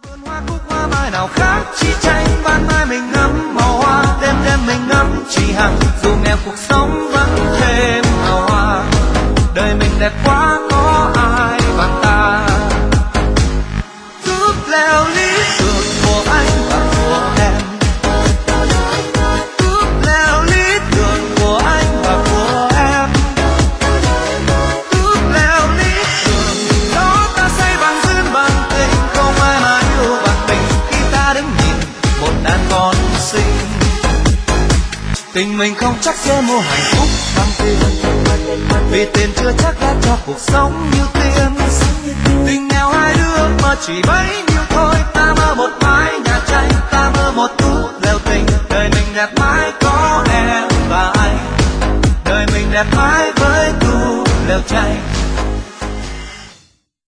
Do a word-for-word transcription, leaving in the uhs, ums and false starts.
vườn hoa cúc hoa mai nào khác chi tranh, ban mai mình ngắm màu hoa, đêm đêm mình ngắm chỉ hằng, dù nghèo cuộc sống vẫn thêm hào hoa. Đời mình đẹp quá có ai bằng ta. Giúp leo lý tưởng của anh và của em, giúp leo lý tưởng của anh và của em, giúp leo lý tưởng đó ta xây bằng duyên bằng tình, không ai mà yêu bằng mình khi ta đứng nhìn một đàn con xinh. Tình mình không chắc sẽ mua hạnh phúc bằng tiền, vì tiền chưa chắc đã cho cuộc sống như tiền. Tình nghèo hai đứa mà chỉ bấy nhiêu thôi, ta mơ một mái nhà tranh, ta mơ một tú lều tình. Đời mình đẹp mãi có em và anh, đời mình đẹp mãi với tú lều tranh.